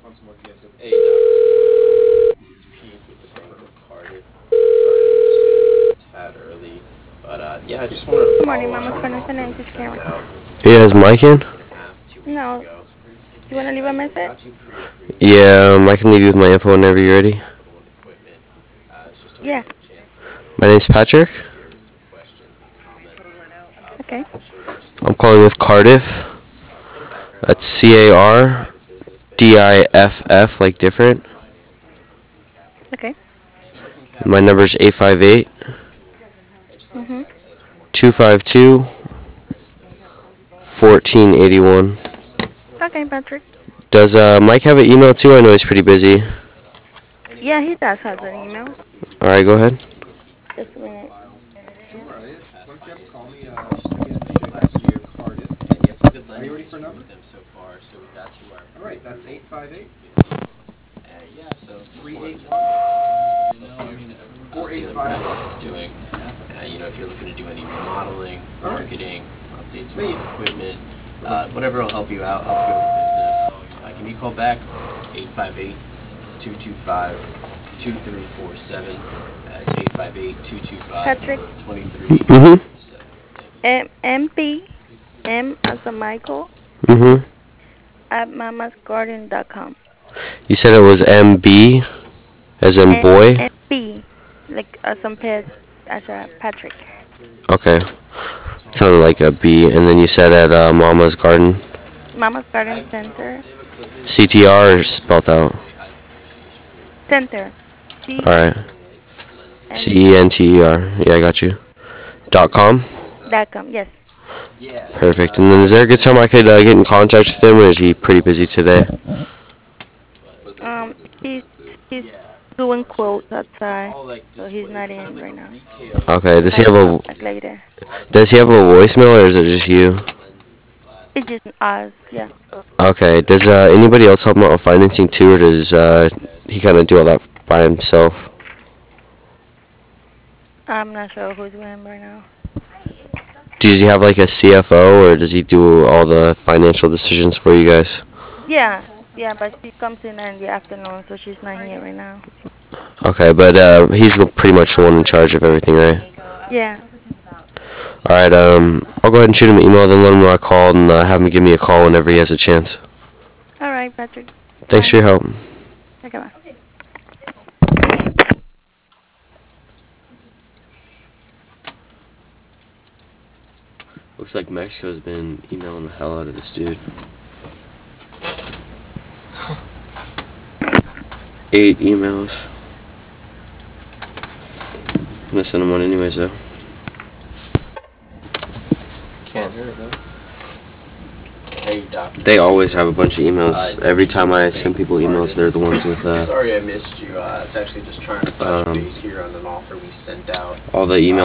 Hey, it's Pete with the Bank of Cardiff. Sorry, I'm just a tad early, but yeah, I just wanted to Good morning, follow up Mama's on the Corner. offer we This is sent Karen. out Yeah, is Mike in? a week and a half, 2 weeks No. ago, You want to leave a and it message? got you pre-approved Yeah, I can leave you with my info whenever you're ready. capital and equipment. It's just hoping Yeah. you have a chance to go My over name's it and Patrick. if there are some questions and comments, Okay. potentially that are still I'm calling with outstanding. Cardiff. A bit of background That's on us. We're a CARDIFF, private business based out of like different. financing and working capital. Okay. Working My capital number's is just a 858 short-term tool that just gives you Mhm. access to more capital 252 when your credit does get a little bit 1481. rough. Okay, Patrick. Does Mike have an email too? I know he's pretty busy. Yeah, he Anyways, does have I'll an email. also give you Alright, go ahead. Just a minute. some past financing situations that may apply to you. And you have some good lending history with them so far, so we got you our pre-approval at 250. And yeah, so just wanted to let you see what Patrick is doing. If you're looking to do any remodeling, marketing, updates with the equipment, whatever will help you out, help grow the business. Give me a call back, 858-225-2347. That's 858 Patrick. Mm-hmm. 2347. Thank you. MP M as a Michael Mm-hmm. at mamasgarden.com. You said it was MB, as in boy? MP like as a pet as a Patrick. Okay. Sounded like a B. And then you said at Mama's Garden. Mama's Garden Center. CTR spelled out. Center. C Alright. N CENTER. Yeah, I got you. .com. .com. Yes. Perfect. And then is there a good time I could get in contact with him, or is he pretty busy today? Um. He's he's doing quotes outside, so he's not in right now. Okay. He might come back later. Does he have a voicemail, or is it just you? It's just us. Yeah. Okay. Does anybody else help him out with financing too, or does he kind of do all that by himself? I'm not sure who's with him right now. Does he have like a CFO, or does he do all the financial decisions for you guys? Yeah, yeah, but she comes in the afternoon, so she's not here right now. Okay, but he's pretty much the one in charge of everything, right? Yeah. All right. I'll go ahead and shoot him an email, then let him know I called, and have him give me a call whenever he has a chance. All right, Patrick. Thanks Bye. for your help. Okay, bye. Looks like Mexico's been emailing the hell out of this dude. 8 emails. I'm gonna send him one anyways, though. Can't hear it, though. Hey, Dr. They always Speaker. have a bunch of emails. It's Every Pete time with the I Bank send of people emails, they're the Cardiff. ones with Sorry I missed you. It's actually just trying to touch um, base here on an offer we sent out. all the email